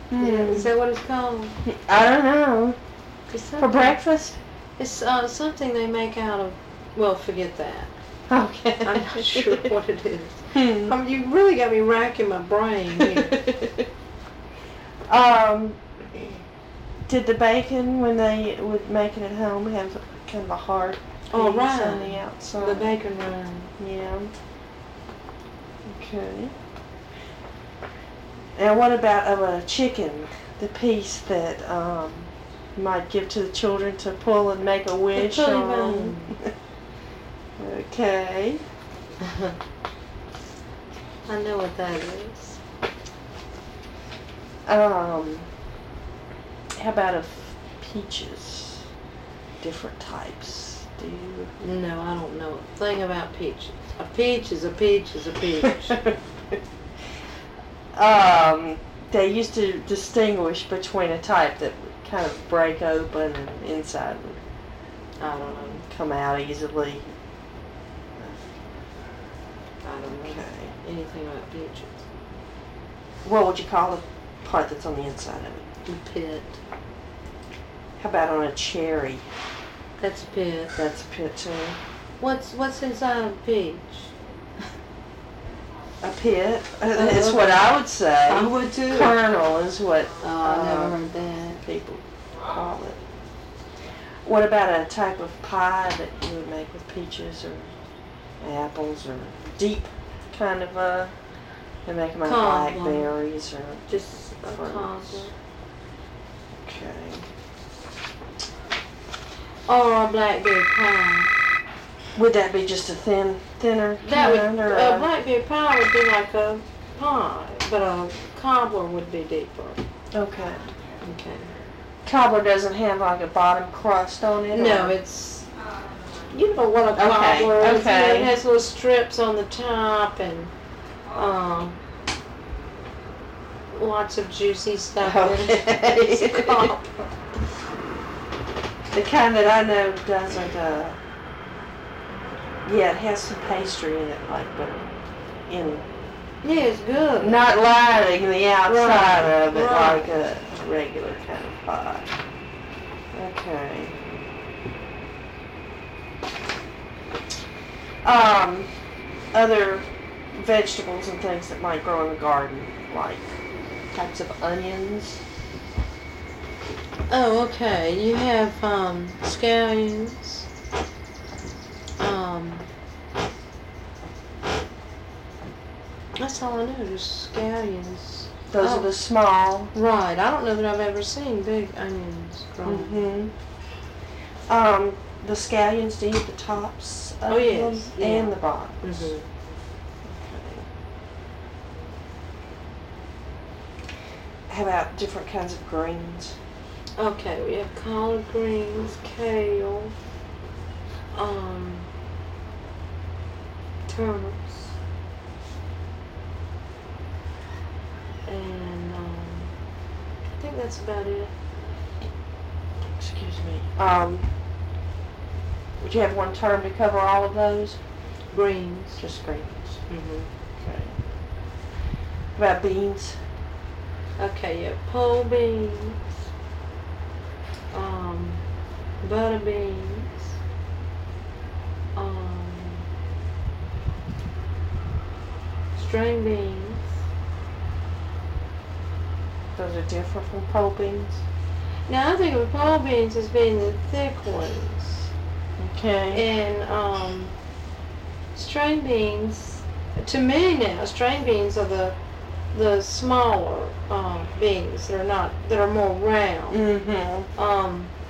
Yeah, is that what it's called? I don't know. For breakfast? It's something they make out of, well, forget that. Okay. I'm not sure what it is. You really got me racking my brain here. Did the bacon, when they would make it at home, have kind of a hard piece on the outside? The bacon rind. Yeah. Okay. Now, what about of a chicken? The piece that you might give to the children to pull and make a wish on. Okay. I know what that is. How about of peaches? Different types. Do you? No, I don't know a thing about peaches. A peach is a peach is a peach. They used to distinguish between a type that would kind of break open and inside would, I don't know, come out easily. I don't know anything about peaches. What would you call the part that's on the inside of it? The pit. How about on a cherry? That's a pit. That's a pit too. What's inside of a peach? A pit? That's what I would say. I would too. Kernel is what I never heard that. People call it. What about a type of pie that you would make with peaches or apples or deep kind of they make them out of blackberries or just a cobbler. Okay. Or a blackberry pie. Would that be just a thinner that kind? Would, a blackberry pie would be like a pie, but a cobbler would be deeper. Okay. Okay. Cobbler doesn't have like a bottom crust on it? No, it's, you know what a cobbler is. Okay. It has little strips on the top and lots of juicy stuff in it. It's a cobbler. The kind that I know doesn't, it has some pastry in it, like, but yeah, it's good. Not lining the outside of it right. like a regular kind of pie. Okay. Other vegetables and things that might grow in the garden, like types of onions. Oh, okay. You have scallions. That's all I know, just scallions. Those are the small. Right. I don't know that I've ever seen big onions growing. The scallions, do you eat the tops of them and the bottoms? Mm-hmm. Okay. How about different kinds of greens? Okay, we have collard greens, kale, turnips, and I think that's about it. Excuse me. Would you have one term to cover all of those? Greens. Just greens. Mm-hmm. Okay. How about beans? Okay, you have pole beans, butter beans, string beans. Those are different from pole beans? Now I think of pole beans as being the thick ones. Okay. And string beans, to me now, string beans are the smaller beans that are more round. Mm-hmm.